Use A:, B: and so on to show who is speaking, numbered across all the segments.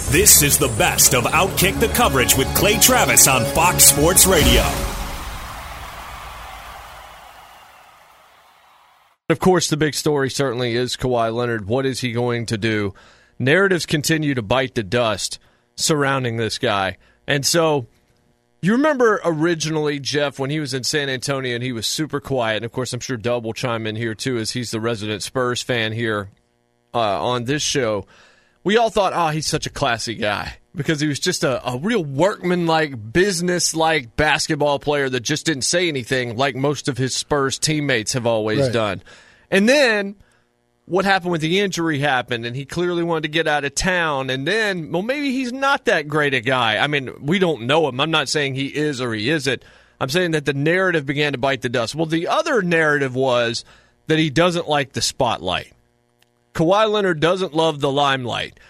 A: This is the best of Outkick the coverage with Clay Travis on Fox Sports Radio.
B: Of course, the big story certainly is Kawhi Leonard. What is he going to do? Narratives continue to bite the dust surrounding this guy. And so, you remember originally, Jeff, when he was in San Antonio and he was super quiet, and of course I'm sure Dub will chime in here too as he's the resident Spurs fan here on this show. We all thought, he's such a classy guy because he was just a real workman-like, business-like basketball player that just didn't say anything like most of his Spurs teammates have always done. And then what happened with the injury happened, and he clearly wanted to get out of town. And then, maybe he's not that great a guy. I mean, we don't know him. I'm not saying he is or he isn't. I'm saying that the narrative began to bite the dust. Well, the other narrative was that he doesn't like the spotlight. Kawhi Leonard doesn't love the limelight.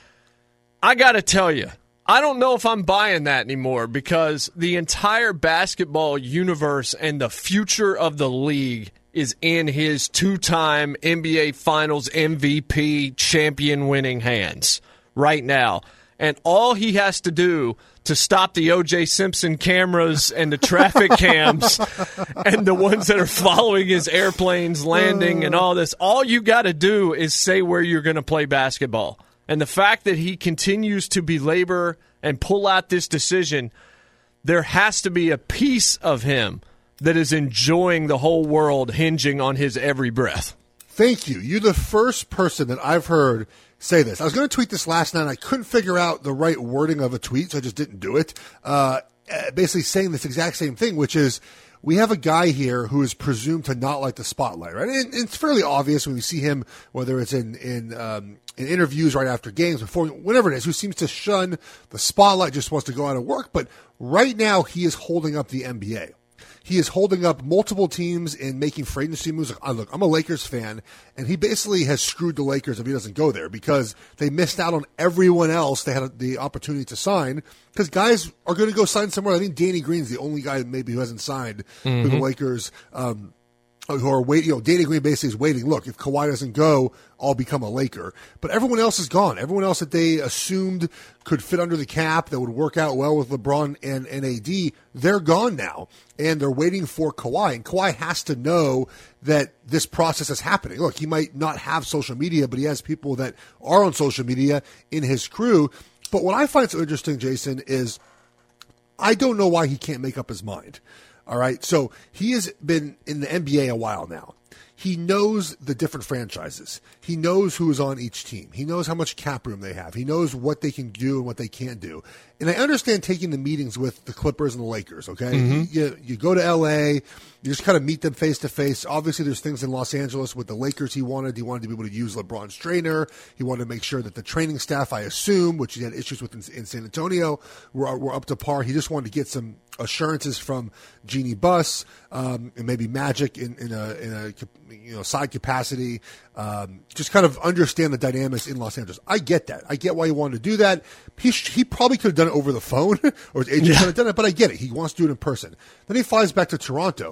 B: I got to tell you, I don't know if I'm buying that anymore because the entire basketball universe and the future of the league is in his two-time NBA Finals MVP champion-winning hands right now. And all he has to do to stop the O.J. Simpson cameras and the traffic cams and the ones that are following his airplanes landing and all this, all you got to do is say where you're going to play basketball. And the fact that he continues to belabor and pull out this decision, there has to be a piece of him that is enjoying the whole world hinging on his every breath.
C: Thank you. You're the first person that I've heard say this. I was going to tweet this last night, and I couldn't figure out the right wording of a tweet, so I just didn't do it. Basically saying this exact same thing, which is we have a guy here who is presumed to not like the spotlight, right? And it's fairly obvious when we see him, whether it's in interviews right after games, before, whatever it is, who seems to shun the spotlight, just wants to go out and work. But right now, he is holding up the NBA. He is holding up multiple teams in making free agency moves. Look, I'm a Lakers fan, and he basically has screwed the Lakers if he doesn't go there because they missed out on everyone else they had the opportunity to sign because guys are going to go sign somewhere. I think Danny Green's the only guy maybe who hasn't signed for the Lakers who are waiting. Danny Green basically is waiting. Look, if Kawhi doesn't go, I'll become a Laker. But everyone else is gone. Everyone else that they assumed could fit under the cap, that would work out well with LeBron and AD, they're gone now. And they're waiting for Kawhi. And Kawhi has to know that this process is happening. Look, he might not have social media, but he has people that are on social media in his crew. But what I find so interesting, Jason, is I don't know why he can't make up his mind. All right, so he has been in the NBA a while now. He knows the different franchises. He knows who is on each team. He knows how much cap room they have. He knows what they can do and what they can't do. And I understand taking the meetings with the Clippers and the Lakers, okay? You go to L.A., you just kind of meet them face-to-face. Obviously, there's things in Los Angeles with the Lakers he wanted. He wanted to be able to use LeBron's trainer. He wanted to make sure that the training staff, I assume, which he had issues with in San Antonio, were up to par. He just wanted to get some assurances from Jeannie Buss and maybe Magic in a side capacity. Just kind of understand the dynamics in Los Angeles. I get that. I get why he wanted to do that. He probably could have done it over the phone, or his agent could have done it, but I get it. He wants to do it in person. Then he flies back to Toronto.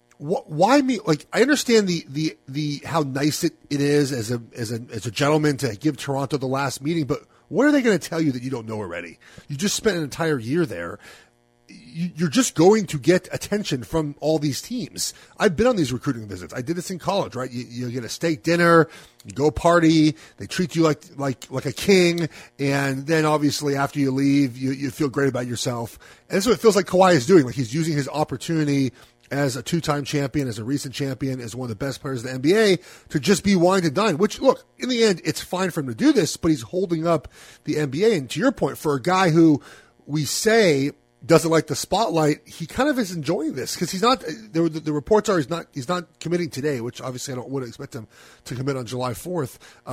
C: Why me? Like, I understand the how nice it is as a gentleman to give Toronto the last meeting, but what are they going to tell you that you don't know already? You just spent an entire year there. You're just going to get attention from all these teams. I've been on these recruiting visits. I did this in college, right? You get a steak dinner, you go party, they treat you like a king, and then obviously after you leave, you feel great about yourself. And that's what it feels like Kawhi is doing. Like, he's using his opportunity as a two-time champion, as a recent champion, as one of the best players in the NBA to just be wine and dine, which, look, in the end, it's fine for him to do this, but he's holding up the NBA. And to your point, for a guy who we say doesn't like the spotlight, he kind of is enjoying this because he's not. The reports are he's not committing today, which obviously I wouldn't expect him to commit on July 4th.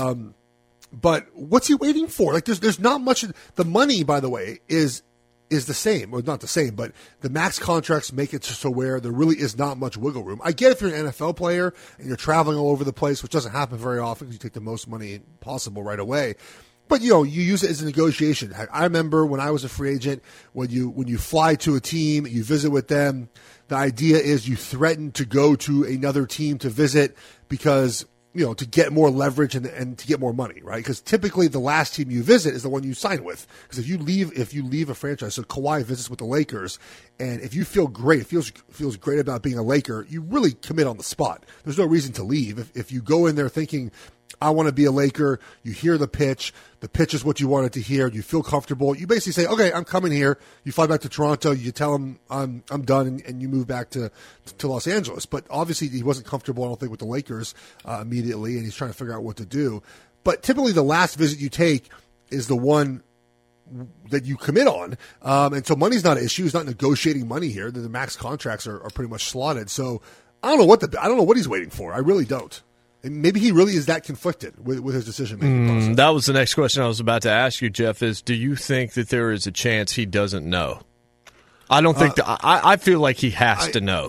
C: But what's he waiting for? Like, there's not much. The money, by the way, is the same. Well, not the same, but the max contracts make it so where there really is not much wiggle room. I get if you're an NFL player and you're traveling all over the place, which doesn't happen very often because you take the most money possible right away. But, you use it as a negotiation. I remember when I was a free agent, when you fly to a team, you visit with them, the idea is you threaten to go to another team to visit because to get more leverage and to get more money, right? Because typically the last team you visit is the one you sign with. Because if you leave a franchise, so Kawhi visits with the Lakers, and if you feel great, feels great about being a Laker, you really commit on the spot. There's no reason to leave. If you go in there thinking, I want to be a Laker, you hear the pitch is what you wanted to hear, you feel comfortable, you basically say, okay, I'm coming here. You fly back to Toronto, you tell them I'm done, and you move back to Los Angeles. But obviously he wasn't comfortable, I don't think, with the Lakers immediately, and he's trying to figure out what to do. But typically the last visit you take is the one that you commit on. And so money's not an issue. He's not negotiating money here. The max contracts are pretty much slotted. So I don't know what he's waiting for. I really don't. And maybe he really is that conflicted with his decision-making process.
B: That was the next question I was about to ask you, Jeff, is do you think that there is a chance he doesn't know? I don't think I feel like he has to know.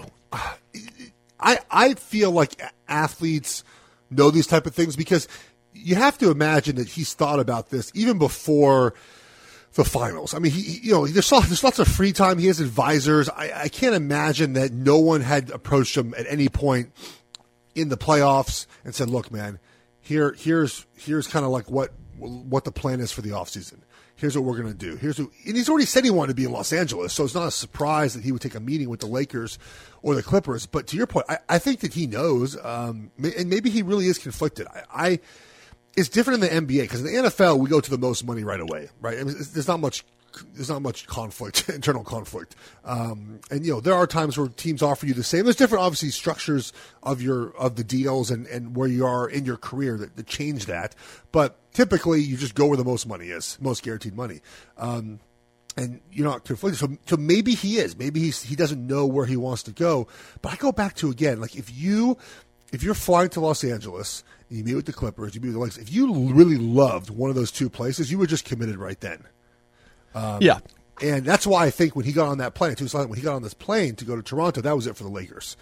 C: I feel like athletes know these type of things because you have to imagine that he's thought about this even before the finals. I mean, there's lots of free time. He has advisors. I can't imagine that no one had approached him at any point in the playoffs and said, look, man, here's kind of like what the plan is for the offseason. Here's what we're going to do. And he's already said he wanted to be in Los Angeles, so it's not a surprise that he would take a meeting with the Lakers or the Clippers. But to your point, I think that he knows, and maybe he really is conflicted. It's different in the NBA because in the NFL we go to the most money right away, right? I mean, there's not much conflict, internal conflict, and there are times where teams offer you the same. There's different, obviously, structures of the deals and where you are in your career that change that. But typically, you just go where the most money is, most guaranteed money, and you're not conflicted. So maybe he is. Maybe he doesn't know where he wants to go. But I go back to again, like if you're flying to Los Angeles. You meet with the Clippers, you meet with the Lakers. If you really loved one of those two places, you were just committed right then.
B: Yeah.
C: And that's why I think when he got on that plane, when he got on this plane to go to Toronto, that was it for the Lakers.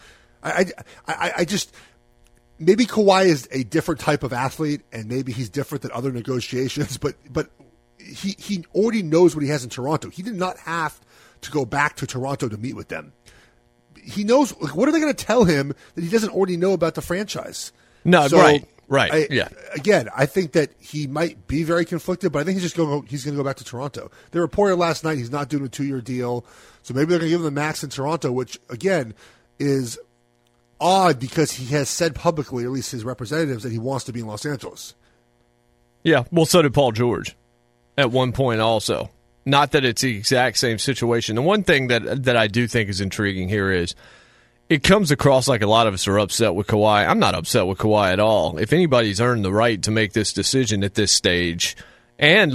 C: I just maybe Kawhi is a different type of athlete, and maybe he's different than other negotiations, but he already knows what he has in Toronto. He did not have to go back to Toronto to meet with them. He knows, what are they going to tell him that he doesn't already know about the franchise?
B: No,
C: so,
B: right. Yeah.
C: Again, I think that he might be very conflicted, but I think he's going to go back to Toronto. They reported last night he's not doing a 2-year deal, so maybe they're going to give him the max in Toronto, which again is odd because he has said publicly, or at least his representatives, that he wants to be in Los Angeles.
B: Yeah. Well, so did Paul George at one point also. Not that it's the exact same situation. The one thing that I do think is intriguing here is it comes across like a lot of us are upset with Kawhi. I'm not upset with Kawhi at all. If anybody's earned the right to make this decision at this stage, and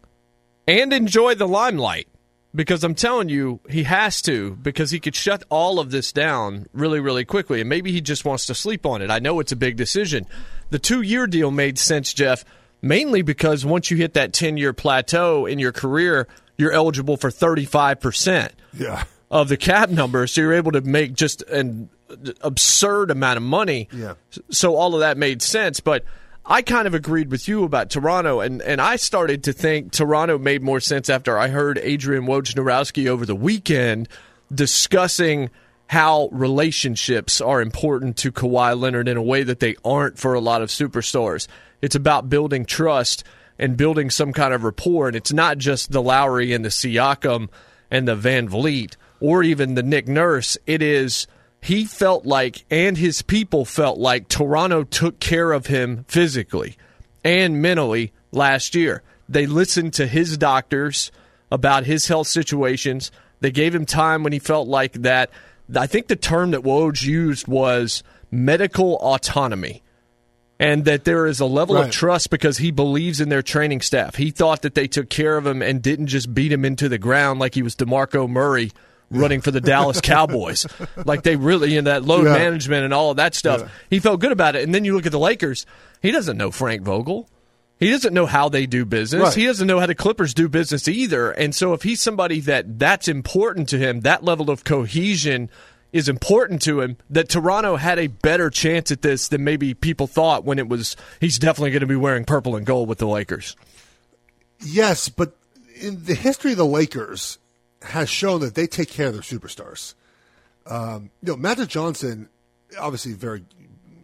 B: enjoy the limelight, because I'm telling you, he has to, because he could shut all of this down really, really quickly, and maybe he just wants to sleep on it. I know it's a big decision. The 2-year deal made sense, Jeff, mainly because once you hit that 10-year plateau in your career, you're eligible for 35%.
C: Yeah.
B: Of the cap number, so you're able to make just an absurd amount of money.
C: Yeah.
B: So all of that made sense, but I kind of agreed with you about Toronto, and I started to think Toronto made more sense after I heard Adrian Wojnarowski over the weekend discussing how relationships are important to Kawhi Leonard in a way that they aren't for a lot of superstars. It's about building trust and building some kind of rapport, and it's not just the Lowry and the Siakam and the Van Vliet, or even the Nick Nurse. It is, he felt like, and his people felt like, Toronto took care of him physically and mentally last year. They listened to his doctors about his health situations. They gave him time when he felt like that. I think the term that Woj used was medical autonomy, and that there is a level of trust because he believes in their training staff. He thought that they took care of him and didn't just beat him into the ground like he was DeMarco Murray running for the Dallas Cowboys. Like they really, in that load management and all of that stuff. Yeah. He felt good about it. And then you look at the Lakers, he doesn't know Frank Vogel. He doesn't know how they do business. Right. He doesn't know how the Clippers do business either. And so if he's somebody that's important to him, that level of cohesion is important to him, that Toronto had a better chance at this than maybe people thought when it was, he's definitely going to be wearing purple and gold with the Lakers.
C: Yes, but in the history of the Lakers has shown that they take care of their superstars. Magic Johnson, obviously very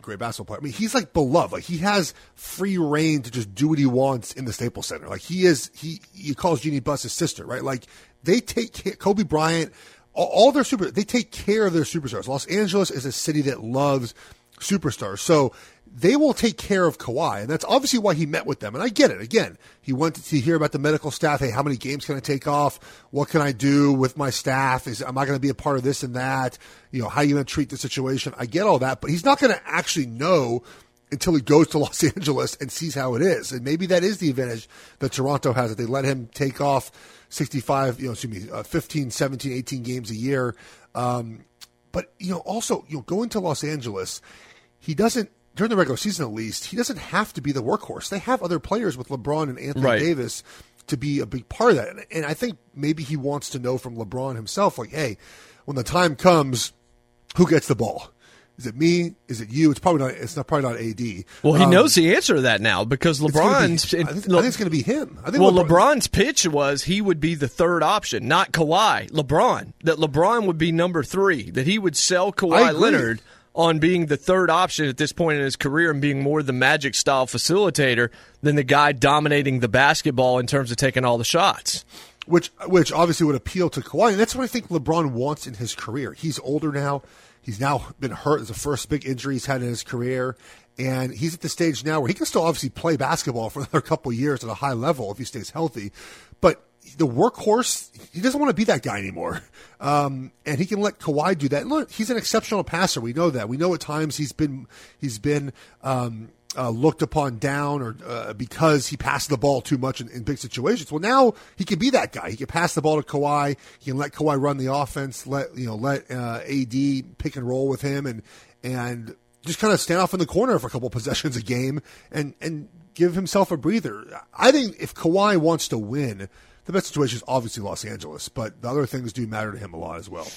C: great basketball player. I mean, he's like beloved. Like he has free reign to just do what he wants in the Staples Center. Like he calls Jeannie Buss his sister, right? Like they take care, Kobe Bryant, all their they take care of their superstars. Los Angeles is a city that loves superstars. So they will take care of Kawhi, and that's obviously why he met with them. And I get it. Again, he wanted to hear about the medical staff. Hey, how many games can I take off? What can I do with my staff? Am I going to be a part of this and that? How are you going to treat the situation? I get all that, but he's not going to actually know until he goes to Los Angeles and sees how it is. And maybe that is the advantage that Toronto has, that they let him take off 15, 17, 18 games a year. But, also, going to Los Angeles, he doesn't, during the regular season at least, he doesn't have to be the workhorse. They have other players with LeBron and Anthony Davis to be a big part of that. And I think maybe he wants to know from LeBron himself, like, hey, when the time comes, who gets the ball? Is it me? Is it you? It's probably not AD.
B: Well, he knows the answer to that now because LeBron's.
C: I think it's going to be him.
B: LeBron's pitch was he would be the third option, not Kawhi. That LeBron would be number 3. That he would sell Kawhi Leonard on being the third option at this point in his career and being more the Magic style facilitator than the guy dominating the basketball in terms of taking all the shots.
C: Which obviously would appeal to Kawhi, and that's what I think LeBron wants in his career. He's older now. He's now been hurt. It's the first big injury he's had in his career. And he's at the stage now where he can still obviously play basketball for another couple of years at a high level if he stays healthy. But the workhorse, he doesn't want to be that guy anymore. And he can let Kawhi do that. And look, he's an exceptional passer. We know that. We know at times he's been looked upon down or because he passed the ball too much in big situations. Well, now he can be that guy. He can pass the ball to Kawhi. He can let Kawhi run the offense. Let AD pick and roll with him and just kind of stand off in the corner for a couple possessions a game and give himself a breather. I think if Kawhi wants to win, the best situation is obviously Los Angeles, but the other things do matter to him a lot as well.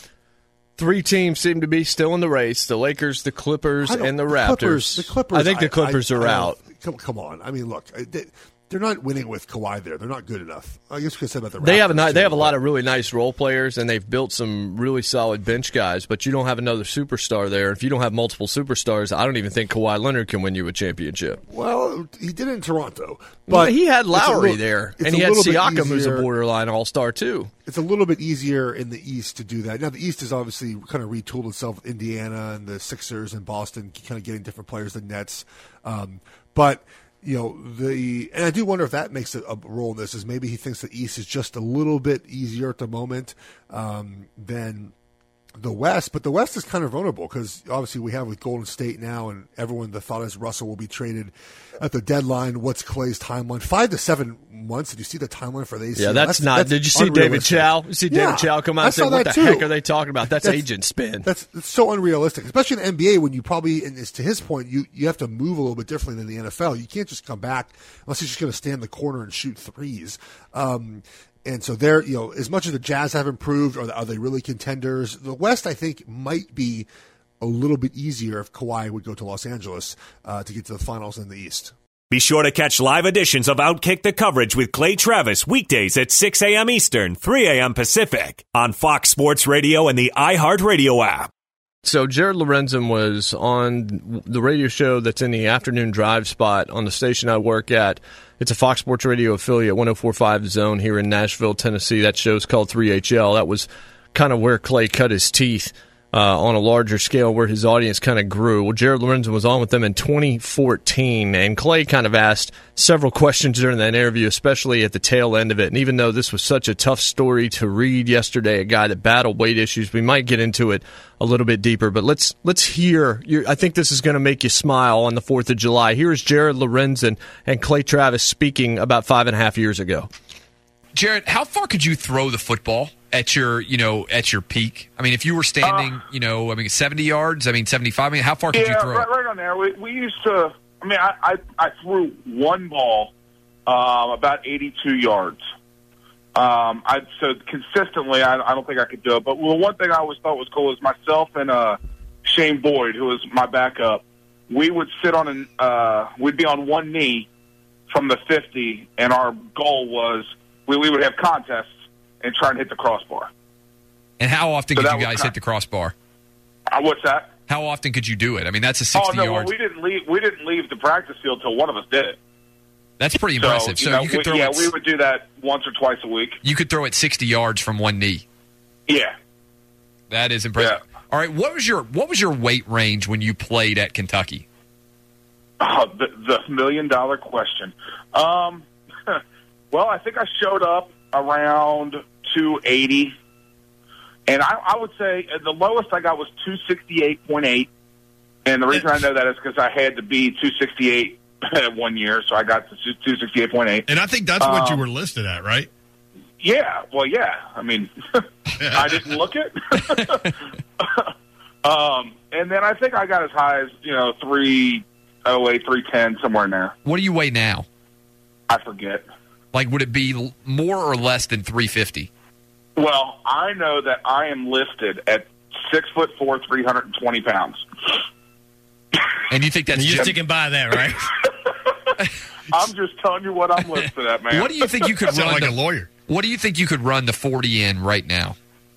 B: 3 teams seem to be still in the race: the Lakers, the Clippers, and the Raptors.
C: The Clippers.
B: I think the Clippers are out.
C: Come on. I mean, look, they're not winning with Kawhi there. They're not good enough. I guess we could say about the Raptors.
B: They have a lot of really nice role players, and they've built some really solid bench guys, but you don't have another superstar there. If you don't have multiple superstars, I don't even think Kawhi Leonard can win you a championship.
C: Well, he did it in Toronto. But
B: he had Lowry there, and he had Siakam, who's a borderline all-star, too.
C: It's a little bit easier in the East to do that. Now, the East has obviously kind of retooled itself with Indiana and the Sixers and Boston kind of getting different players than Nets. But and I do wonder if that makes a role in this, is maybe he thinks the East is just a little bit easier at the moment than the West. But the West is kind of vulnerable because obviously we have with Golden State now, and everyone, the thought is Russell will be traded at the deadline. What's Clay's timeline? 5 to 7 months. Did you see the timeline for these?
B: Yeah, that's not. Did you see David Chow? You see David Chow come out and say, "What the heck are they talking about?" That's agent spin.
C: That's so unrealistic, especially in the NBA when you probably, and it's to his point, you have to move a little bit differently than the NFL. You can't just come back unless he's just going to stand in the corner and shoot threes. And so they're, as much as the Jazz have improved, are they really contenders? The West, I think, might be a little bit easier if Kawhi would go to Los Angeles to get to the finals in the East.
A: Be sure to catch live editions of Outkick the Coverage with Clay Travis weekdays at 6 a.m. Eastern, 3 a.m. Pacific on Fox Sports Radio and the iHeartRadio app.
B: So Jared Lorenzen was on the radio show that's in the afternoon drive spot on the station I work at. It's a Fox Sports Radio affiliate, 104.5 The Zone here in Nashville, Tennessee. That show's called 3HL. That was kind of where Clay cut his teeth on a larger scale, where his audience kind of grew. Well, Jared Lorenzen was on with them in 2014, and Clay kind of asked several questions during that interview, especially at the tail end of it. And even though this was such a tough story to read yesterday, a guy that battled weight issues, we might get into it a little bit deeper. But let's hear. I think this is going to make you smile on the 4th of July. Here is Jared Lorenzen and Clay Travis speaking about 5.5 years ago.
D: Jared, how far could you throw the football at your peak? I mean, if you were standing, 70 yards, 75, how far could you throw?
E: Right on there. We used to, I threw one ball about 82 yards. So consistently, I don't think I could do it. But one thing I always thought was cool is myself and Shane Boyd, who was my backup, we would sit on we'd be on one knee from the 50, and our goal was we would have contests and try and hit the crossbar.
D: And how often did you guys hit the crossbar?
E: What's that?
D: How often could you do it? I mean, that's a 60
E: well,
D: yards.
E: we didn't leave the practice field till one of us did it.
D: That's pretty impressive. So you could throw it.
E: We would do that once or twice a week.
D: You could throw it 60 yards from one knee.
E: Yeah,
D: that is impressive.
E: Yeah.
D: All right, what was your weight range when you played at Kentucky?
E: The $1 million question. Well, I think I showed up around 280, and I would say the lowest I got was 268.8. And the reason I know that is because I had to be 268 1 year, so I got to 268.8.
F: And I think that's what you were listed at, right?
E: Yeah, well, yeah. I mean, I didn't look it. And then I think I got as high as 308, 310, somewhere in there.
D: What do you weigh now?
E: I forget.
D: Like, would it be more or less than 350?
E: Well, I know that I am listed at 6'4", 320 pounds.
D: And you think that's
G: you're sticking by that, right?
E: I'm just telling you what I'm listed at, man.
D: What do you think you could
F: Sound
D: run?
F: like a lawyer.
D: What do you think you could run the 40 in right now?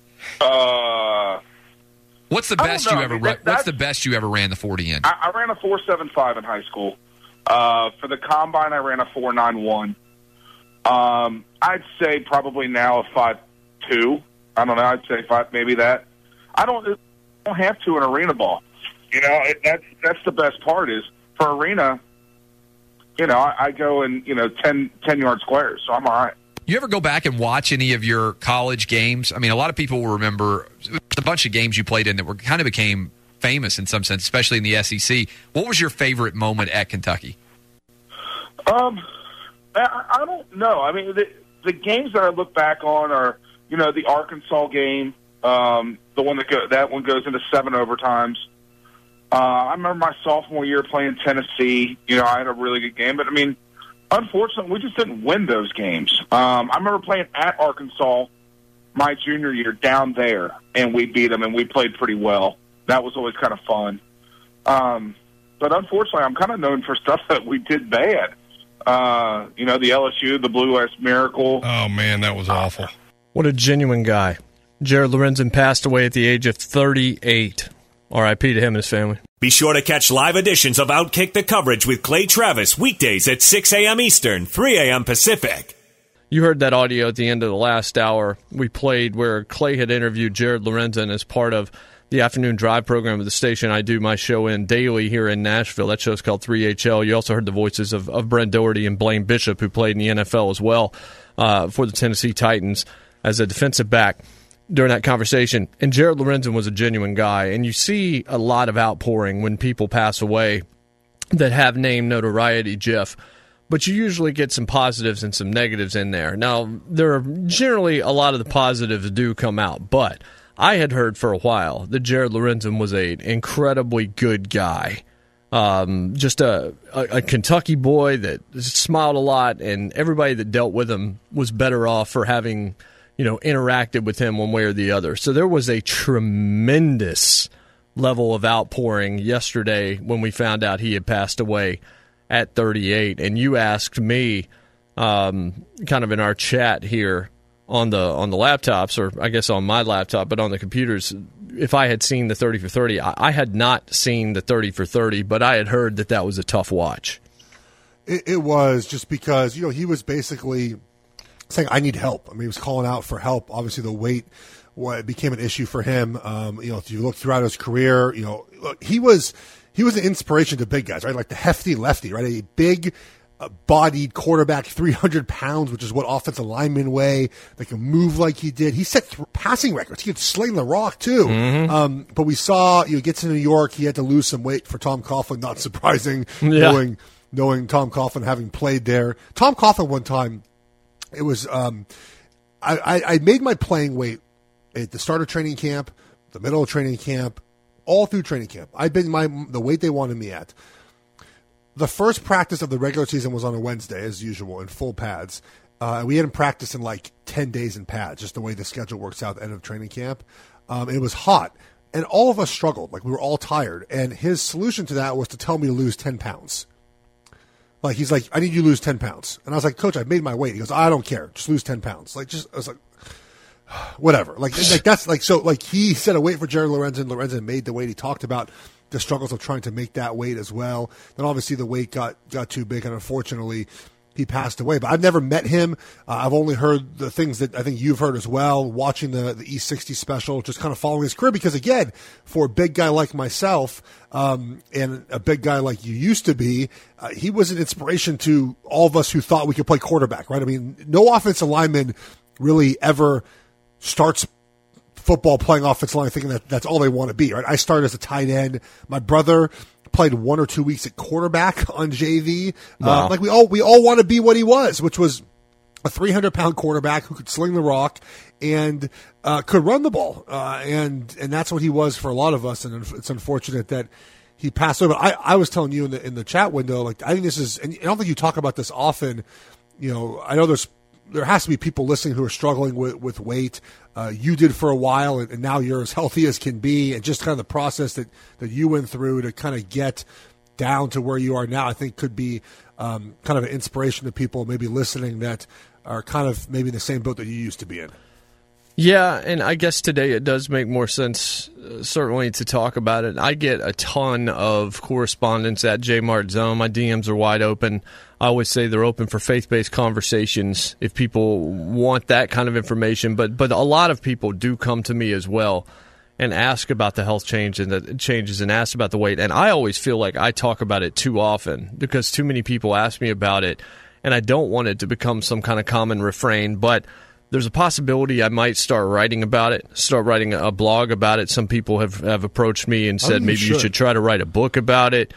D: What's the best you ever run? What's the best you ever ran the 40 in?
E: I ran a 4.75 in high school. For the combine, I ran a 4.91. I'd say probably now a 5.2. I don't know. I'd say 5, maybe that. I don't have to in arena ball. That's the best part is for arena. I go in 10-yard squares, so I'm all right.
D: You ever go back and watch any of your college games? I mean, a lot of people will remember a bunch of games you played in that kind of became famous in some sense, especially in the SEC. What was your favorite moment at Kentucky?
E: I don't know. I mean, the games that I look back on are, the Arkansas game, the one that one goes into 7 overtimes. I remember my sophomore year playing Tennessee. I had a really good game, but I mean, unfortunately, we just didn't win those games. I remember playing at Arkansas my junior year down there, and we beat them, and we played pretty well. That was always kind of fun. But unfortunately, I'm kind of known for stuff that we did bad. The LSU, the Blue West Miracle.
F: Oh, man, that was awful.
B: What a genuine guy. Jared Lorenzen passed away at the age of 38. R.I.P. to him and his family.
A: Be sure to catch live editions of Outkick the Coverage with Clay Travis weekdays at 6 a.m. Eastern, 3 a.m. Pacific.
B: You heard that audio at the end of the last hour we played where Clay had interviewed Jared Lorenzen as part of the afternoon drive program of the station I do my show in daily here in Nashville. That show's called 3HL. You also heard the voices of Brent Doherty and Blaine Bishop, who played in the NFL as well for the Tennessee Titans as a defensive back during that conversation. And Jared Lorenzen was a genuine guy. And you see a lot of outpouring when people pass away that have name notoriety, Jeff. But you usually get some positives and some negatives in there. Now, there are generally a lot of the positives do come out. But I had heard for a while that Jared Lorenzen was an incredibly good guy. Just a Kentucky boy that smiled a lot, and everybody that dealt with him was better off for having interacted with him one way or the other. So there was a tremendous level of outpouring yesterday when we found out he had passed away at 38. And you asked me, kind of in our chat here on the laptops, or I guess on my laptop, but on the computers, if I had seen the 30 for 30. I had not seen the 30 for 30, but I had heard that was a tough watch.
C: It was just because, he was basically saying, I need help. I mean, he was calling out for help. Obviously, the weight became an issue for him. If you look throughout his career, look, he was an inspiration to big guys, right? Like the hefty lefty, right? A big bodied quarterback, 300 pounds, which is what offensive linemen weigh. They can move like he did. He set passing records. He could sling the rock, too. Mm-hmm. But we saw, he gets to New York, he had to lose some weight for Tom Coughlin. Not surprising, knowing Tom Coughlin having played there. Tom Coughlin one time, it was I made my playing weight at the start of training camp, the middle of training camp, all through training camp. I've been the weight they wanted me at. The first practice of the regular season was on a Wednesday, as usual, in full pads. We hadn't practiced in like 10 days in pads, just the way the schedule works out at the end of training camp. It was hot, and all of us struggled. Like, we were all tired. And his solution to that was to tell me to lose 10 pounds. Like, he's like, I need you to lose 10 pounds. And I was like, Coach, I've made my weight. He goes, I don't care. Just lose 10 pounds. I was like, whatever. Like that's like, so like he set a weight for Jerry Lorenzen. Lorenzen made the weight. He talked about the struggles of trying to make that weight as well. Then obviously the weight got too big, and unfortunately he passed away. But I've never met him. I've only heard the things that I think you've heard as well, watching the E60 special, just kind of following his career. Because again, for a big guy like myself, and a big guy like you used to be, he was an inspiration to all of us who thought we could play quarterback, right? I mean, no offensive lineman really ever starts football playing offensive line thinking that that's all they want to be, right? I started as a tight end. My brother played 1 or 2 weeks at quarterback on JV.
B: Wow.
C: Like we all want to be what he was, which was a 300-pound quarterback who could sling the rock and could run the ball. And that's what he was for a lot of us. And it's unfortunate that he passed away. But I was telling you in the chat window, like, I think this is, and I don't think you talk about this often. You know, I know there has to be people listening who are struggling with weight. You did for a while, and now you're as healthy as can be, and just kind of the process that you went through to kind of get down to where you are now, I think could be kind of an inspiration to people maybe listening that are kind of maybe in the same boat that you used to be in.
B: Yeah, and I guess today it does make more sense, certainly, to talk about it. I get a ton of correspondence at Jmart Zone. My DMs are wide open. I always say they're open for faith-based conversations if people want that kind of information. But a lot of people do come to me as well and ask about the health changes and ask about the weight. And I always feel like I talk about it too often because too many people ask me about it, and I don't want it to become some kind of common refrain. But there's a possibility I might start writing about it, start writing a blog about it. Some people have approached me and said maybe you should try to write a book about it.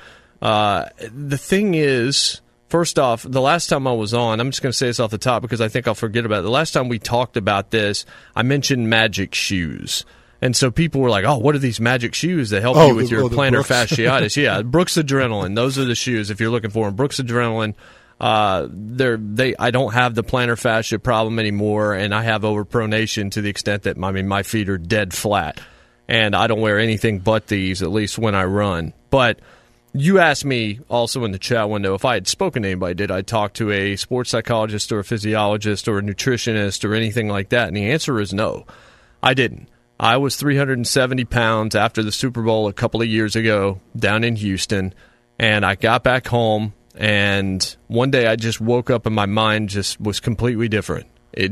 B: The thing is, first off, the last time I was on, I'm just going to say this off the top because I think I'll forget about it. The last time we talked about this, I mentioned magic shoes. And so people were like, oh, what are these magic shoes that help you with your plantar fasciitis? Yeah, Brooks Adrenaline. Those are the shoes if you're looking for them. Brooks Adrenaline. I don't have the plantar fascia problem anymore, and I have overpronation to the extent that my feet are dead flat, and I don't wear anything but these, at least when I run. But you asked me also in the chat window if I had spoken to anybody. Did I talk to a sports psychologist or a physiologist or a nutritionist or anything like that? And the answer is no, I didn't. I was 370 pounds after the Super Bowl a couple of years ago down in Houston, and I got back home. And one day I just woke up and my mind just was completely different.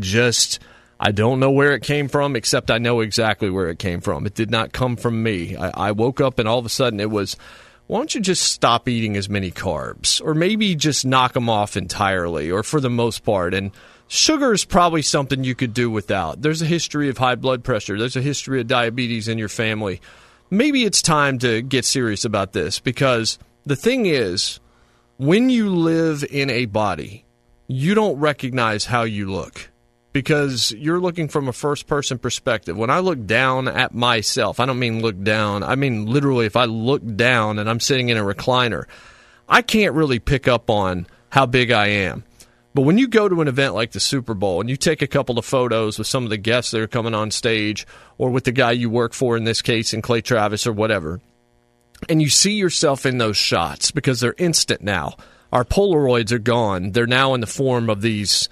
B: I don't know where it came from, except I know exactly where it came from. It did not come from me. I woke up and all of a sudden it was, why don't you just stop eating as many carbs? Or maybe just knock them off entirely, or for the most part. And sugar is probably something you could do without. There's a history of high blood pressure. There's a history of diabetes in your family. Maybe it's time to get serious about this, because the thing is, when you live in a body, you don't recognize how you look because you're looking from a first-person perspective. When I look down at myself, I don't mean look down. I mean literally if I look down and I'm sitting in a recliner, I can't really pick up on how big I am. But when you go to an event like the Super Bowl and you take a couple of photos with some of the guests that are coming on stage or with the guy you work for, in this case, in Clay Travis or whatever, and you see yourself in those shots because they're instant now. Our Polaroids are gone. They're now in the form of these,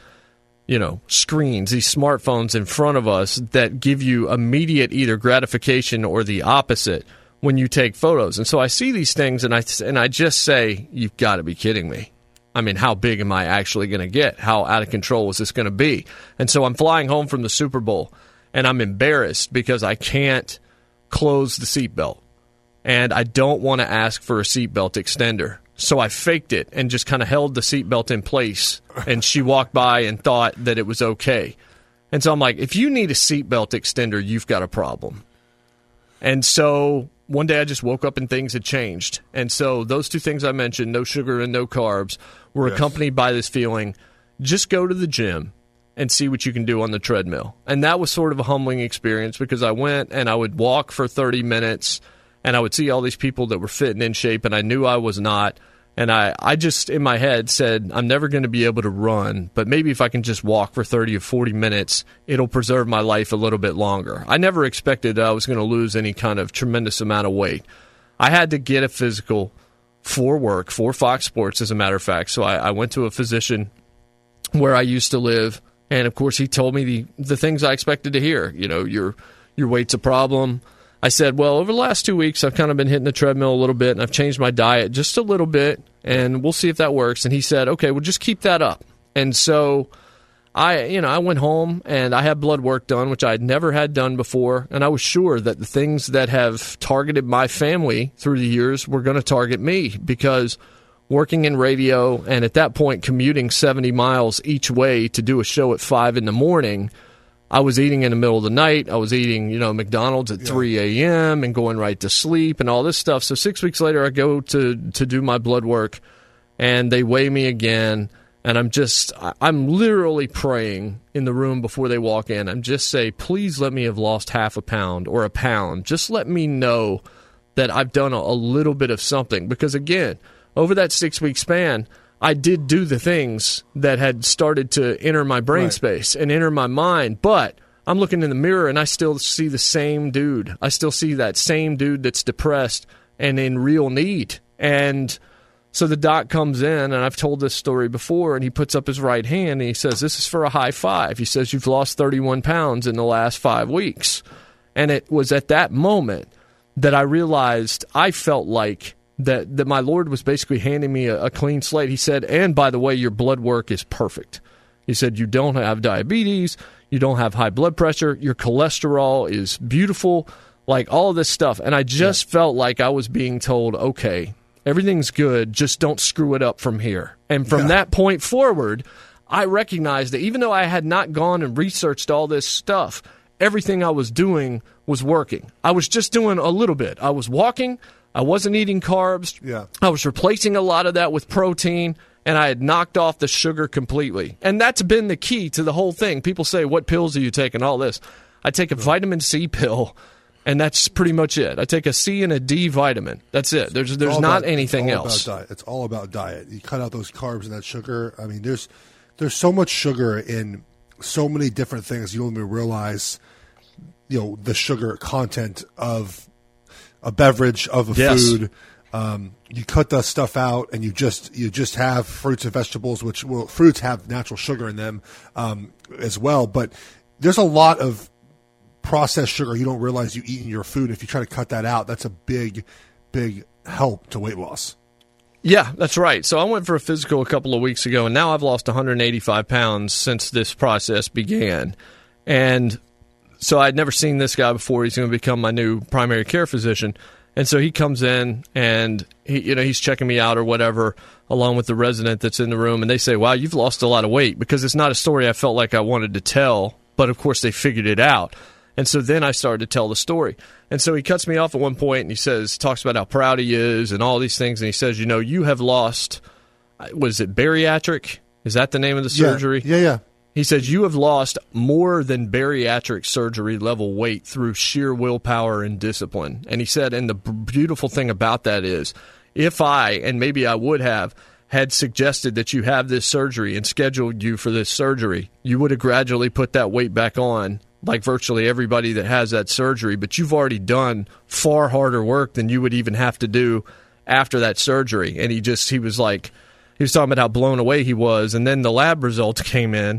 B: screens, these smartphones in front of us that give you immediate either gratification or the opposite when you take photos. And so I see these things and I just say, you've got to be kidding me. I mean, how big am I actually going to get? How out of control is this going to be? And so I'm flying home from the Super Bowl and I'm embarrassed because I can't close the seatbelt. And I don't want to ask for a seatbelt extender. So I faked it and just kind of held the seatbelt in place. And she walked by and thought that it was okay. And so I'm like, if you need a seatbelt extender, you've got a problem. And so one day I just woke up and things had changed. And so those two things I mentioned, no sugar and no carbs, were accompanied by this feeling, just go to the gym and see what you can do on the treadmill. And that was sort of a humbling experience because I went and I would walk for 30 minutes and I would see all these people that were fit and in shape, and I knew I was not. And I just, in my head, said, I'm never going to be able to run, but maybe if I can just walk for 30 or 40 minutes, it'll preserve my life a little bit longer. I never expected I was going to lose any kind of tremendous amount of weight. I had to get a physical for work, for Fox Sports, as a matter of fact. So I went to a physician where I used to live And, of course, he told me the things I expected to hear. Your weight's a problem. I said, well, over the last 2 weeks, I've kind of been hitting the treadmill a little bit, and I've changed my diet just a little bit, and we'll see if that works. And he said, okay, well, just keep that up. And so I went home, and I had blood work done, which I had never had done before, and I was sure that the things that have targeted my family through the years were going to target me, because working in radio and at that point commuting 70 miles each way to do a show at 5 in the morning, I was eating in the middle of the night. I was eating, McDonald's at 3 a.m. and going right to sleep and all this stuff. So 6 weeks later, I go to do my blood work, and they weigh me again. And I'm literally praying in the room before they walk in. I'm just say, please let me have lost half a pound or a pound. Just let me know that I've done a little bit of something. Because, again, over that 6 week span, I did do the things that had started to enter my brain space and enter my mind. But I'm looking in the mirror, and I still see the same dude. I still see that same dude that's depressed and in real need. And so the doc comes in, and I've told this story before, and he puts up his right hand, and he says, this is for a high five. He says, you've lost 31 pounds in the last 5 weeks. And it was at that moment that I realized I felt like that my Lord was basically handing me a clean slate. He said, and by the way, your blood work is perfect. He said, you don't have diabetes, you don't have high blood pressure, your cholesterol is beautiful, like all of this stuff. And I just felt like I was being told, okay, everything's good, just don't screw it up from here. And from that point forward, I recognized that even though I had not gone and researched all this stuff, everything I was doing was working. I was just doing a little bit. I was walking, I wasn't eating carbs, I was replacing a lot of that with protein, and I had knocked off the sugar completely. And that's been the key to the whole thing. People say, what pills do you take and all this? I take a vitamin C pill, and that's pretty much it. I take a C and a D vitamin. That's it. There's not anything else.
C: It's all about diet. You cut out those carbs and that sugar. I mean, there's so much sugar in so many different things. You don't even realize, the sugar content of a beverage, of a food. You cut the stuff out, and you just have fruits and vegetables, which fruits have natural sugar in them as well. But there's a lot of processed sugar you don't realize you eat in your food. If you try to cut that out, that's a big, big help to weight loss.
B: Yeah, that's right. So I went for a physical a couple of weeks ago, and now I've lost 185 pounds since this process began. And so I'd never seen this guy before. He's going to become my new primary care physician. And so he comes in, and he's checking me out or whatever, along with the resident that's in the room. And they say, wow, you've lost a lot of weight, because it's not a story I felt like I wanted to tell. But, of course, they figured it out. And so then I started to tell the story. And so he cuts me off at one point, and he talks about how proud he is and all these things. And he says, you have lost, was it bariatric? Is that the name of the surgery?
C: Yeah.
B: He says, you have lost more than bariatric surgery level weight through sheer willpower and discipline. And he said, and the beautiful thing about that is, if I, and maybe I would have, had suggested that you have this surgery and scheduled you for this surgery, you would have gradually put that weight back on, like virtually everybody that has that surgery. But you've already done far harder work than you would even have to do after that surgery. And he was talking about how blown away he was. And then the lab results came in.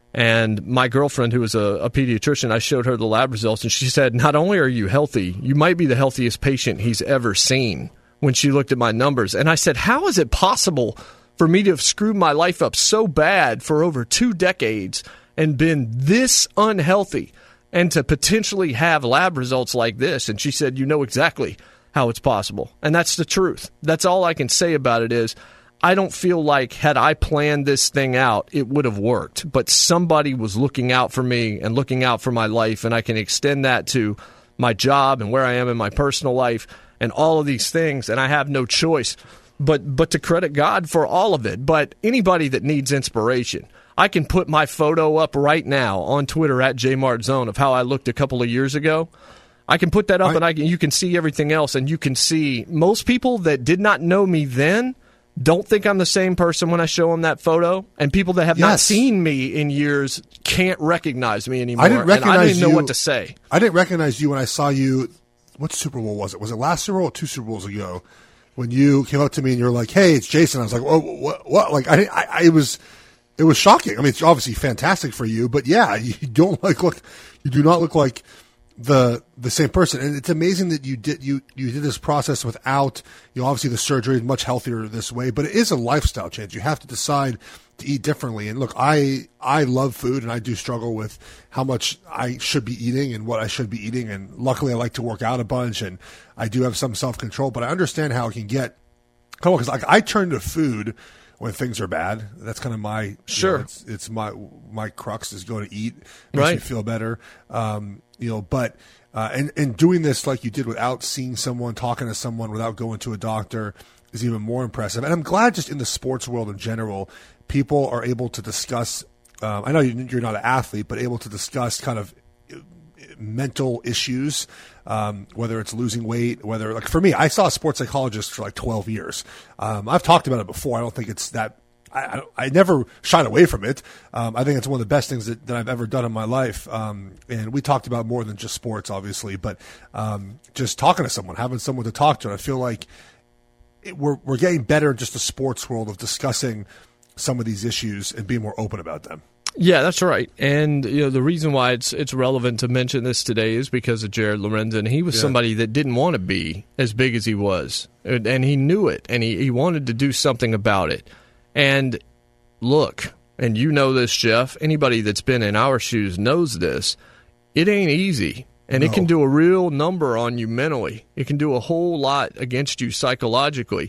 B: And my girlfriend, who was a pediatrician, I showed her the lab results, and she said, not only are you healthy, you might be the healthiest patient he's ever seen, when she looked at my numbers. And I said, how is it possible for me to have screwed my life up so bad for over 2 decades and been this unhealthy, and to potentially have lab results like this? And she said, you know exactly how it's possible. And that's the truth. That's all I can say about it is, I don't feel like, had I planned this thing out, it would have worked. But somebody was looking out for me and looking out for my life, and I can extend that to my job and where I am in my personal life and all of these things, and I have no choice but to credit God for all of it. But anybody that needs inspiration, I can put my photo up right now on Twitter at JMartZone of how I looked a couple of years ago. I can put that up, and you can see everything else, and you can see most people that did not know me then don't think I'm the same person when I show them that photo, and people that have not seen me in years can't recognize me anymore. I didn't know what to say.
C: I didn't recognize you when I saw you. What Super Bowl was it? Was it last Super Bowl or 2 Super Bowls ago? When you came up to me and you were like, "Hey, it's Jason." I was like, "Oh, what?" Like it It was shocking. I mean, it's obviously fantastic for you, but yeah, you do not look like the same person. And it's amazing that you did this process without, obviously the surgery is much healthier this way, but it is a lifestyle change. You have to decide to eat differently. And look, I love food, and I do struggle with how much I should be eating and what I should be eating. And luckily I like to work out a bunch, and I do have some self-control, but I understand how it can get, because like I turn to food when things are bad. That's kind of my it's my crux is going to eat. Makes me feel better. But and doing this like you did without seeing someone, talking to someone, without going to a doctor is even more impressive. And I'm glad just in the sports world in general, people are able to discuss. I know you're not an athlete, but able to discuss kind of mental issues, whether it's losing weight, whether, like for me, I saw a sports psychologist for like 12 years. I've talked about it before. I don't think it's that, I never shied away from it. I think it's one of the best things that I've ever done in my life. And we talked about more than just sports, obviously, but just talking to someone, having someone to talk to. And I feel like we're getting better in just the sports world of discussing some of these issues and being more open about them.
B: Yeah, that's right. And the reason why it's relevant to mention this today is because of Jared Lorenzen. He was somebody that didn't want to be as big as he was, and he knew it, and he wanted to do something about it. And look, and you know this, Jeff, anybody that's been in our shoes knows this, it ain't easy. And it can do a real number on you mentally. It can do a whole lot against you psychologically.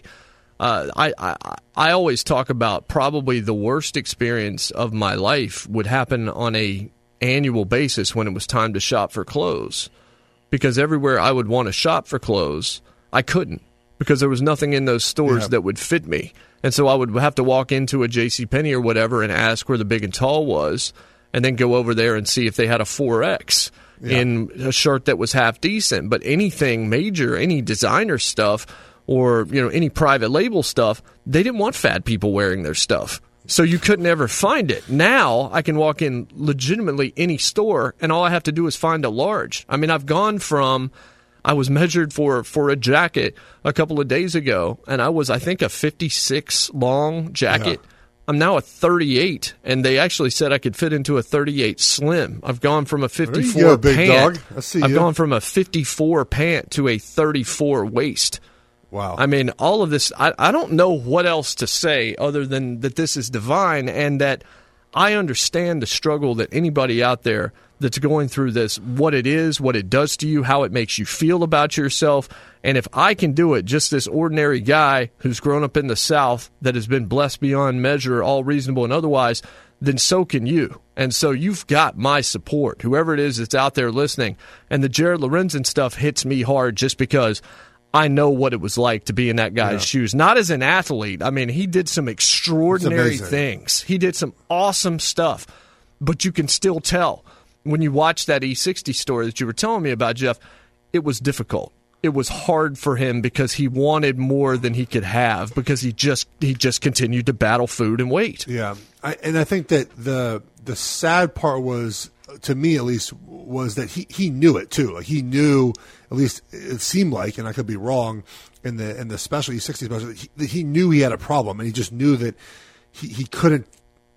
B: I always talk about probably the worst experience of my life would happen on a annual basis when it was time to shop for clothes. Because everywhere I would want to shop for clothes, I couldn't. Because there was nothing in those stores that would fit me. And so I would have to walk into a JCPenney or whatever and ask where the big and tall was, and then go over there and see if they had a 4X in a shirt that was half decent. But anything major, any designer stuff, or any private label stuff, they didn't want fat people wearing their stuff. So you couldn't ever find it. Now I can walk in legitimately any store, and all I have to do is find a large. I mean, I've gone from, I was measured for a jacket a couple of days ago, and I was, I think, a 56 long jacket. Yeah. I'm now a 38, and they actually said I could fit into a 38 slim. I've gone from a 54
C: big
B: pant.
C: Dog. I see
B: I've
C: you.
B: gone from a 54 pant to a 34 waist.
C: Wow.
B: I mean, all of this, I don't know what else to say other than that this is divine, and that I understand the struggle that anybody out there that's going through this, what it is, what it does to you, how it makes you feel about yourself. And if I can do it, just this ordinary guy who's grown up in the South that has been blessed beyond measure, all reasonable and otherwise, then so can you. And so you've got my support, whoever it is that's out there listening. And the Jared Lorenzen stuff hits me hard just because I know what it was like to be in that guy's shoes. Not as an athlete. I mean, he did some extraordinary things. He did some awesome stuff. But you can still tell when you watch that E60 story that you were telling me about, Jeff, it was difficult. It was hard for him because he wanted more than he could have, because he just continued to battle food and weight.
C: Yeah. I think that the sad part was, to me at least, was that he knew it too. Like, he knew, at least it seemed like, and I could be wrong, in the special E60 special, that he knew he had a problem, and he just knew that he couldn't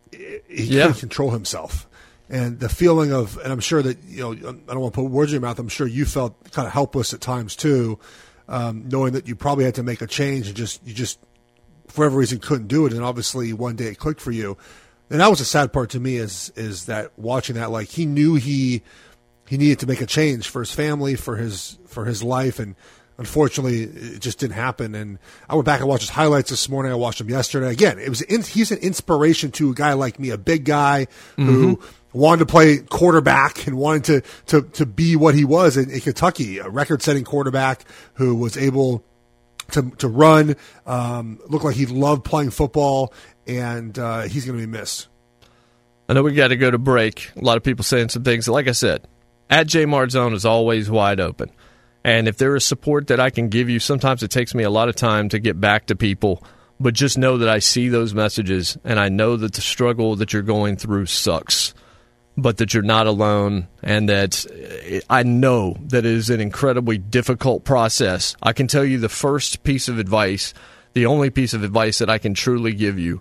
C: control himself. And the feeling of, and I'm sure that, I don't want to put words in your mouth, I'm sure you felt kind of helpless at times too, knowing that you probably had to make a change and you just for whatever reason couldn't do it, and obviously one day it clicked for you. And that was the sad part to me, is that watching that, like, he knew he needed to make a change for his family, for his life, and unfortunately it just didn't happen. And I went back and watched his highlights this morning. I watched him yesterday. Again, he's an inspiration to a guy like me, a big guy who wanted to play quarterback and wanted to be what he was in Kentucky, a record-setting quarterback who was able to run, looked like he loved playing football, and he's going to be missed.
B: I know we got to go to break. A lot of people saying some things. Like I said, at J Marzone is always wide open. And if there is support that I can give you, sometimes it takes me a lot of time to get back to people, but just know that I see those messages, and I know that the struggle that you're going through sucks, but that you're not alone, and that I know that it is an incredibly difficult process. I can tell you the first piece of advice, the only piece of advice that I can truly give you,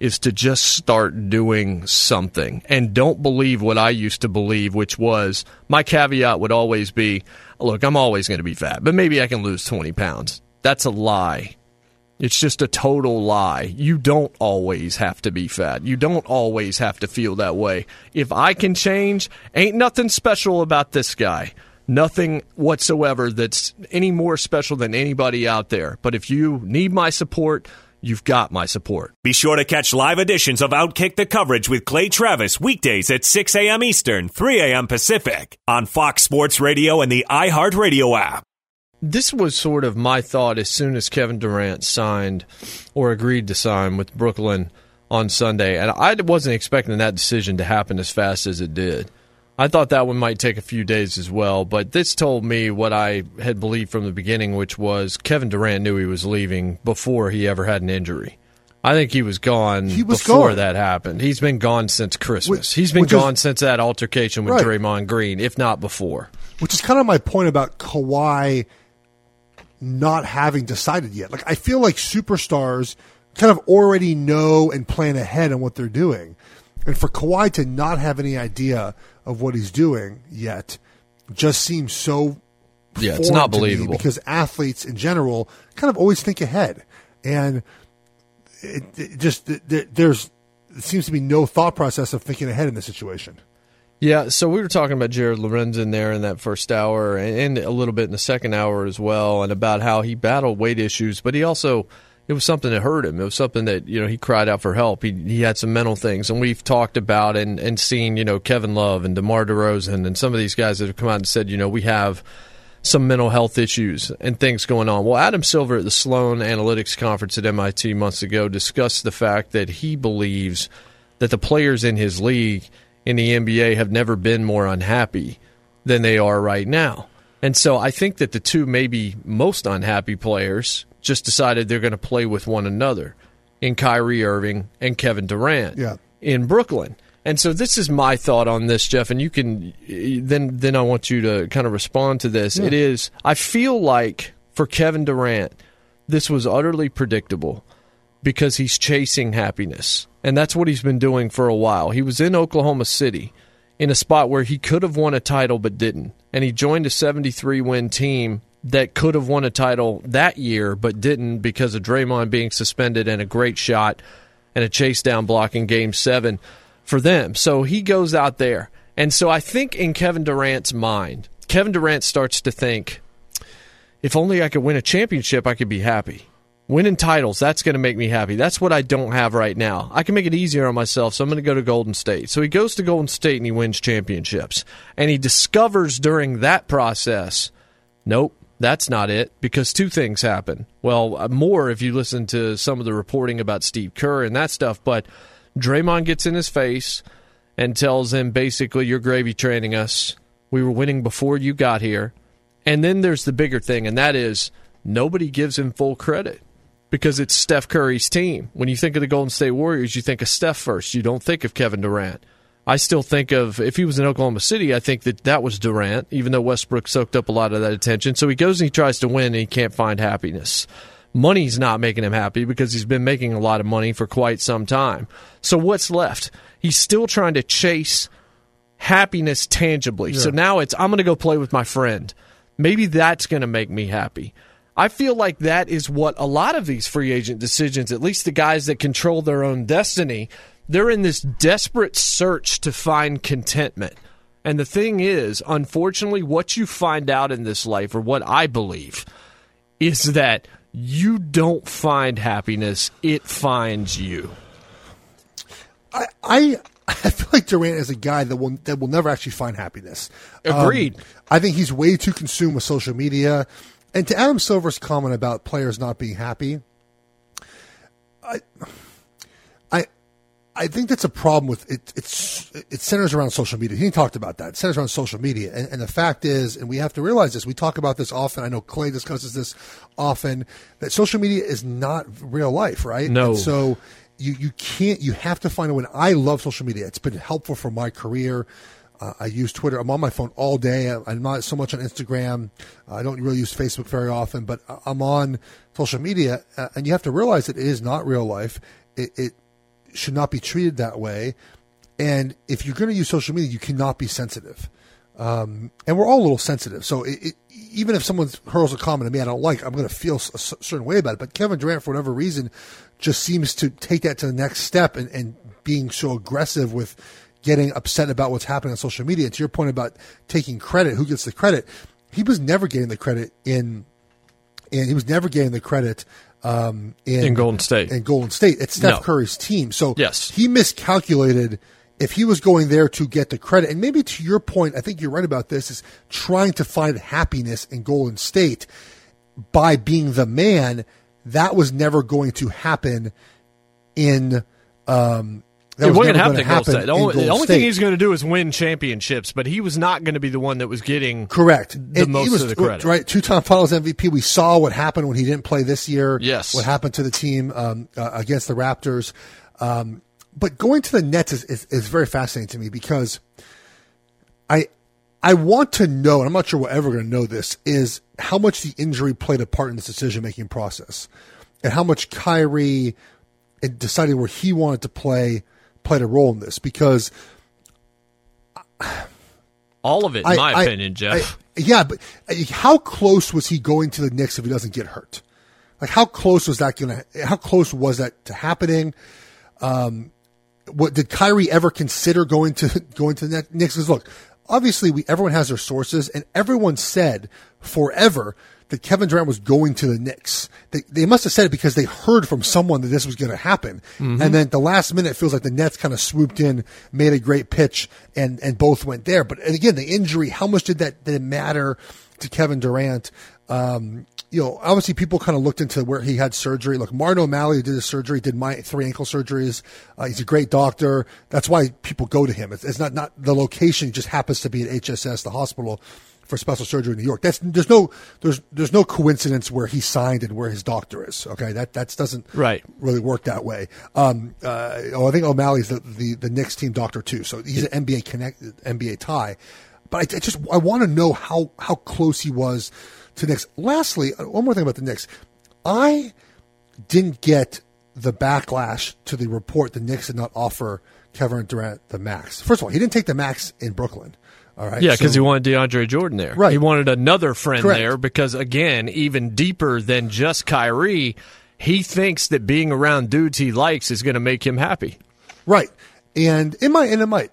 B: is to just start doing something. And don't believe what I used to believe, which was my caveat would always be, look, I'm always going to be fat, but maybe I can lose 20 pounds. That's a lie. It's just a total lie. You don't always have to be fat. You don't always have to feel that way. If I can change, ain't nothing special about this guy. Nothing whatsoever that's any more special than anybody out there. But if you need my support, you've got my support.
A: Be sure to catch live editions of Outkick the Coverage with Clay Travis weekdays at 6 a.m. Eastern, 3 a.m. Pacific on Fox Sports Radio and the iHeartRadio app.
B: This was sort of my thought as soon as Kevin Durant signed or agreed to sign with Brooklyn on Sunday. And I wasn't expecting that decision to happen as fast as it did. I thought that one might take a few days as well, but this told me what I had believed from the beginning, which was Kevin Durant knew he was leaving before he ever had an injury. I think he was gone before that happened. He's been gone since Christmas. He's been gone since that altercation with Draymond Green, if not before.
C: Which is kind of my point about Kawhi not having decided yet. Like, I feel like superstars kind of already know and plan ahead on what they're doing. And for Kawhi to not have any idea of what he's doing yet just seems so
B: it's not believable.
C: Because athletes in general kind of always think ahead. And there seems to be no thought process of thinking ahead in this situation.
B: Yeah, so we were talking about Jared Lorenzen there in that first hour and a little bit in the second hour as well, and about how he battled weight issues, but he also, it was something that hurt him. It was something that, he cried out for help. He had some mental things, and we've talked about and seen, Kevin Love and DeMar DeRozan and some of these guys that have come out and said, we have some mental health issues and things going on. Well, Adam Silver at the Sloan Analytics Conference at MIT months ago discussed the fact that he believes that the players in his league in the NBA have never been more unhappy than they are right now. And so I think that the two maybe most unhappy players just decided they're going to play with one another in Kyrie Irving and Kevin Durant in Brooklyn. And so this is my thought on this, Jeff, and you can then I want you to kind of respond to this. Yeah. It is, I feel like for Kevin Durant, this was utterly predictable because he's chasing happiness. And that's what he's been doing for a while. He was in Oklahoma City in a spot where he could have won a title but didn't. And he joined a 73-win team that could have won a title that year but didn't because of Draymond being suspended and a great shot and a chase down block in Game 7 for them. So he goes out there. And so I think in Kevin Durant's mind, Kevin Durant starts to think, if only I could win a championship, I could be happy. Winning titles, that's going to make me happy. That's what I don't have right now. I can make it easier on myself, so I'm going to go to Golden State. So he goes to Golden State and he wins championships. And he discovers during that process, nope, that's not it, because two things happen. Well, more if you listen to some of the reporting about Steve Kerr and that stuff, but Draymond gets in his face and tells him, basically, you're gravy training us. We were winning before you got here. And then there's the bigger thing, and that is nobody gives him full credit. Because it's Steph Curry's team. When you think of the Golden State Warriors, you think of Steph first. You don't think of Kevin Durant. I still think of, if he was in Oklahoma City, I think that was Durant, even though Westbrook soaked up a lot of that attention. So he goes and he tries to win, and he can't find happiness. Money's not making him happy because he's been making a lot of money for quite some time. So what's left? He's still trying to chase happiness tangibly. Yeah. So now it's, I'm going to go play with my friend. Maybe that's going to make me happy. I feel like that is what a lot of these free agent decisions, at least the guys that control their own destiny, they're in this desperate search to find contentment. And the thing is, unfortunately, what you find out in this life, or what I believe, is that you don't find happiness, it finds you.
C: I feel like Durant is a guy that will never actually find happiness.
B: Agreed.
C: I think he's way too consumed with social media. And to Adam Silver's comment about players not being happy, I think that's a problem with it. It centers around social media. He talked about that. It centers around social media. And the fact is, and we have to realize this, we talk about this often. I know Clay discusses this often, that social media is not real life, right?
B: No.
C: And so you have to find a way. I love social media. It's been helpful for my career. I use Twitter. I'm on my phone all day. I'm not so much on Instagram. I don't really use Facebook very often, but I'm on social media. And you have to realize that it is not real life. should not be treated that way. And if you're going to use social media, you cannot be sensitive. And we're all a little sensitive. So even if someone hurls a comment at me I don't like, I'm going to feel a certain way about it. But Kevin Durant, for whatever reason, just seems to take that to the next step and being so aggressive with getting upset about what's happening on social media. And to your point about taking credit, who gets the credit? He was never getting the credit in
B: Golden State.
C: In Golden State, it's Steph Curry's team. So
B: yes,
C: he miscalculated if he was going there to get the credit. And maybe to your point, I think you're right about this, is trying to find happiness in Golden State by being the man. That was never going to happen in
B: it wasn't going to happen. The only thing he's going to do is win championships, but he was not going to be the one that was getting most of the credit.
C: Right, 2-time Finals MVP. We saw what happened when he didn't play this year.
B: Yes,
C: what happened to the team against the Raptors. But going to the Nets is very fascinating to me because I want to know, and I'm not sure we're ever going to know this, is how much the injury played a part in this decision-making process and how much Kyrie deciding where he wanted to played a role in this, because
B: all of it, in my opinion, Jeff.
C: But how close was he going to the Knicks if he doesn't get hurt? Like, how close was that to happening? What did Kyrie ever consider going to the Knicks? Because look, obviously everyone has their sources, and everyone said forever that Kevin Durant was going to the Knicks. They must have said it because they heard from someone that this was going to happen. Mm-hmm. And then the last minute, it feels like the Nets kind of swooped in, made a great pitch, and both went there. But again, the injury, how much did it matter to Kevin Durant? Obviously people kind of looked into where he had surgery. Look, Martin O'Malley, who did his surgery, did my 3 ankle surgeries. He's a great doctor. That's why people go to him. It's not the location. It just happens to be at HSS, the hospital for special surgery in New York. There's no coincidence where he signed and where his doctor is. Okay. That doesn't really work that way. I think O'Malley's the Knicks team doctor too. So he's an NBA tie. But I want to know how close he was to Knicks. Lastly, one more thing about the Knicks. I didn't get the backlash to the report the Knicks did not offer Kevin Durant the max. First of all, he didn't take the max in Brooklyn. All right.
B: Yeah, because he wanted DeAndre Jordan there.
C: Right.
B: He wanted another friend there because, again, even deeper than just Kyrie, he thinks that being around dudes he likes is going to make him happy.
C: Right. And it might.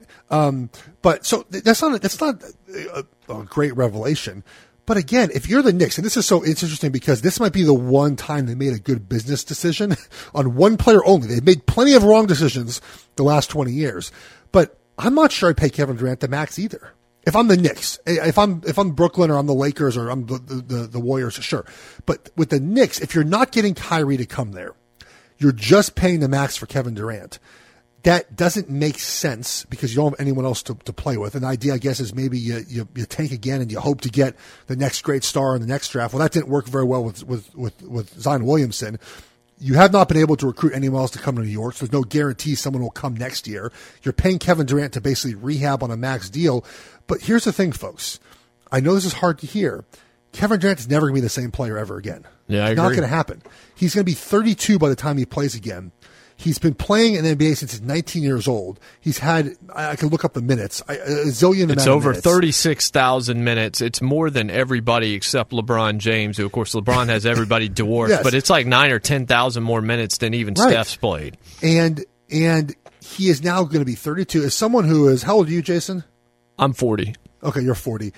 C: But so that's not a great revelation. But again, if you're the Knicks, and it's interesting because this might be the one time they made a good business decision on one player only. They've made plenty of wrong decisions the last 20 years. But I'm not sure I'd pay Kevin Durant the max either. If I'm the Knicks, if I'm Brooklyn or I'm the Lakers or I'm the Warriors, sure. But with the Knicks, if you're not getting Kyrie to come there, you're just paying the max for Kevin Durant. That doesn't make sense because you don't have anyone else to play with. And the idea, I guess, is maybe you tank again and you hope to get the next great star in the next draft. Well, that didn't work very well with Zion Williamson. You have not been able to recruit anyone else to come to New York, so there's no guarantee someone will come next year. You're paying Kevin Durant to basically rehab on a max deal. But here's the thing, folks. I know this is hard to hear. Kevin Durant is never going to be the same player ever again.
B: Yeah, I agree.
C: It's not going to happen. He's going to be 32 by the time he plays again. He's been playing in the NBA since he's 19 years old. He's had, I can look up the minutes, a zillion amount of minutes.
B: It's over 36,000 minutes. It's more than everybody except LeBron James, who, of course, LeBron has everybody dwarfed. Yes. But it's like 9,000 or 10,000 more minutes than even Steph's played.
C: And he is now going to be 32. As someone who is, how old are you, Jason?
B: I'm 40.
C: Okay, you're 40.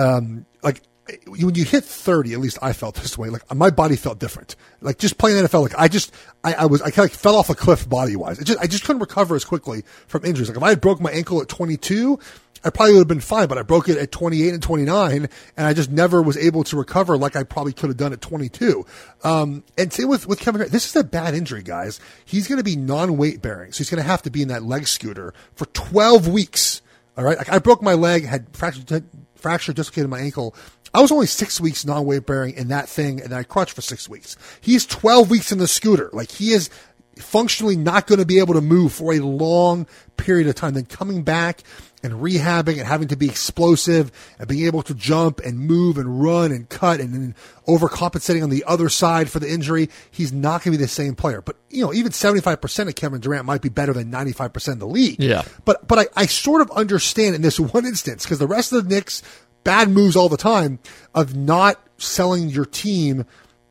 C: When you hit 30, at least I felt this way. Like my body felt different. Like just playing the NFL, like I kind of fell off a cliff body wise. I just couldn't recover as quickly from injuries. Like if I had broke my ankle at 22, I probably would have been fine, but I broke it at 28 and 29, and I just never was able to recover like I probably could have done at 22. And same with Kevin Durant. This is a bad injury, guys. He's going to be non-weight bearing, so he's going to have to be in that leg scooter for 12 weeks. All right, like I broke my leg, had fractured, dislocated my ankle. I was only 6 weeks non-weight bearing in that thing, and I crutched for 6 weeks. He's 12 weeks in the scooter. Like he is functionally not going to be able to move for a long period of time. Then coming back and rehabbing and having to be explosive and being able to jump and move and run and cut and then overcompensating on the other side for the injury, he's not going to be the same player. But, even 75% of Kevin Durant might be better than 95% of the league.
B: Yeah.
C: But I sort of understand in this one instance, because the rest of the Knicks, bad moves all the time of not selling your team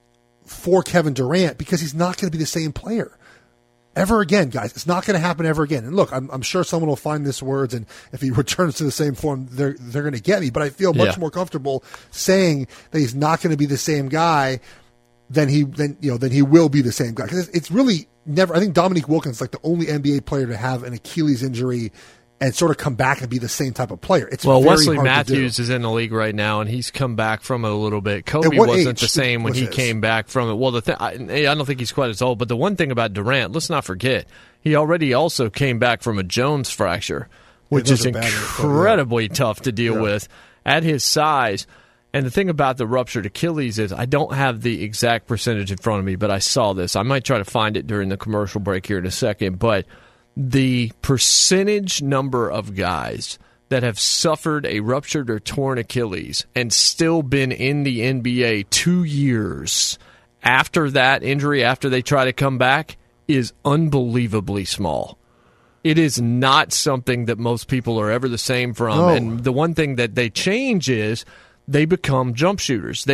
C: for Kevin Durant because he's not going to be the same player ever again, guys. It's not going to happen ever again. And look, I'm sure someone will find this words, and if he returns to the same form, they're going to get me. But I feel much more comfortable saying that he's not going to be the same guy than he will be the same guy. Because it's really never. I think Dominique Wilkins is like the only NBA player to have an Achilles injury and sort of come back and be the same type of player. It's very
B: Wesley
C: hard
B: Matthews
C: to do.
B: is in the league right now, and he's come back from it a little bit. Kobe wasn't the same when he came back from it. Well, I don't think he's quite as old, but the one thing about Durant, let's not forget, he already also came back from a Jones fracture, which is incredibly tough to deal with at his size. And the thing about the ruptured Achilles is I don't have the exact percentage in front of me, but I saw this. I might try to find it during the commercial break here in a second, but the percentage number of guys that have suffered a ruptured or torn Achilles and still been in the NBA 2 years after that injury, after they try to come back, is unbelievably small. It is not something that most people are ever the same from.
C: No.
B: And the one thing that they change is they become jump shooters.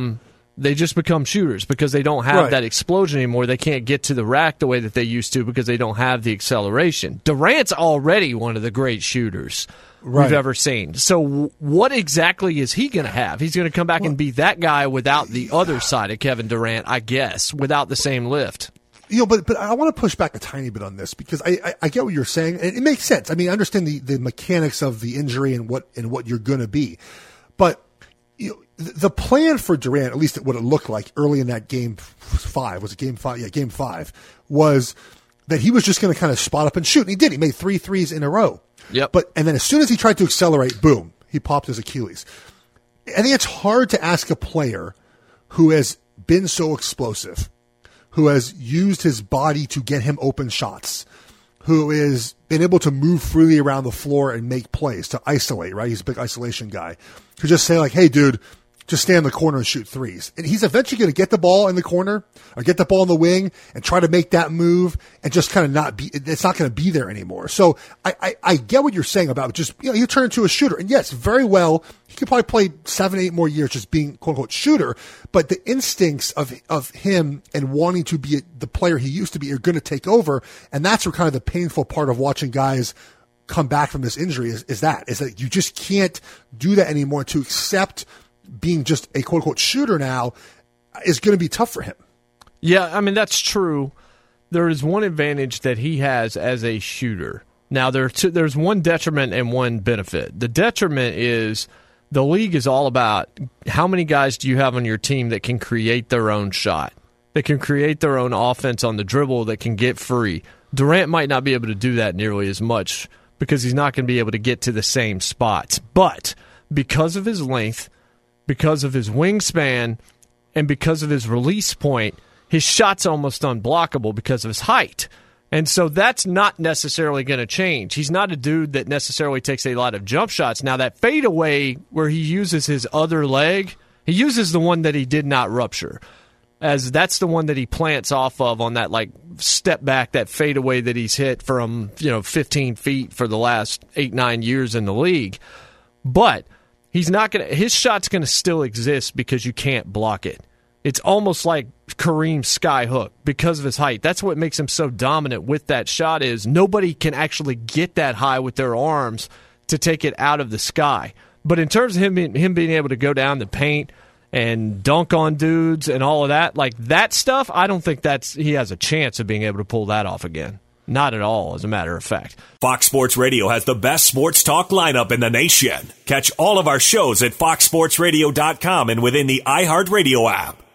B: They just become shooters because they don't have that explosion anymore. They can't get to the rack the way that they used to because they don't have the acceleration. Durant's already one of the great shooters we've ever seen. So what exactly is he going to have? He's going to come back and be that guy without the other side of Kevin Durant, I guess, without the same lift.
C: But I want to push back a tiny bit on this because I get what you're saying, and it makes sense. I mean, I understand the mechanics of the injury and what you're going to be, but the plan for Durant, at least what it looked like early in that game 5, was it game 5? Yeah, game 5 was that he was just going to kind of spot up and shoot, and he did. He made 3 threes in a row.
B: Yep.
C: And then as soon as he tried to accelerate, boom, he popped his Achilles. I think it's hard to ask a player who has been so explosive, who has used his body to get him open shots, who has been able to move freely around the floor and make plays, to isolate, right? He's a big isolation guy. To just say like, hey, dude, just stand in the corner and shoot threes. And he's eventually going to get the ball in the corner or get the ball in the wing and try to make that move and just kind of it's not going to be there anymore. So I get what you're saying about just, you turn into a shooter. And yes, very well, he could probably play 7-8 more years just being quote unquote shooter. But the instincts of him and wanting to be the player he used to be are going to take over. And that's where kind of the painful part of watching guys come back from this injury is that you just can't do that anymore. To accept being just a quote-unquote shooter now is going to be tough for him.
B: Yeah, I mean, that's true. There is one advantage that he has as a shooter. Now, there's one detriment and one benefit. The detriment is the league is all about how many guys do you have on your team that can create their own shot, that can create their own offense on the dribble, that can get free. Durant might not be able to do that nearly as much because he's not going to be able to get to the same spots. But because of his length, because of his wingspan, and because of his release point, his shot's almost unblockable because of his height. And so that's not necessarily going to change. He's not a dude that necessarily takes a lot of jump shots. Now, that fadeaway where he uses his other leg, he uses the one that he did not rupture, as that's the one that he plants off of on that step back, that fadeaway that he's hit from 15 feet for the last 8-9 years in the league. But he's not going to. His shot's going to still exist because you can't block it. It's almost like Kareem's sky hook because of his height. That's what makes him so dominant with that shot is nobody can actually get that high with their arms to take it out of the sky. But in terms of him being able to go down the paint and dunk on dudes and all of that, that stuff, I don't think he has a chance of being able to pull that off again. Not at all, as a matter of fact.
A: Fox Sports Radio has the best sports talk lineup in the nation. Catch all of our shows at foxsportsradio.com and within the iHeartRadio app.